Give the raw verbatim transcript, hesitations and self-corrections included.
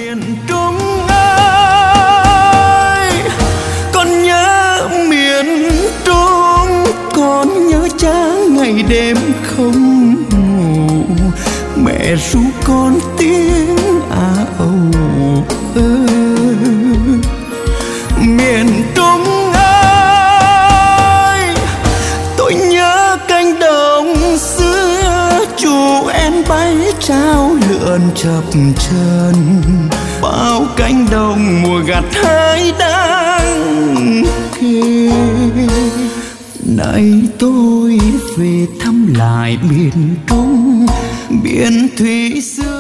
miền Trung ơi, con nhớ miền Trung, con nhớ cha ngày đêm không ngủ, mẹ ru con tiếng á âu ơ. Miền Trung ơi, tôi nhớ cánh đồng xưa, chú én bay trao lượn chập chờn, bao cánh đồng mùa gặt hái đang kề. Nay tôi về thăm lại miền Trung, biển thủy xưa.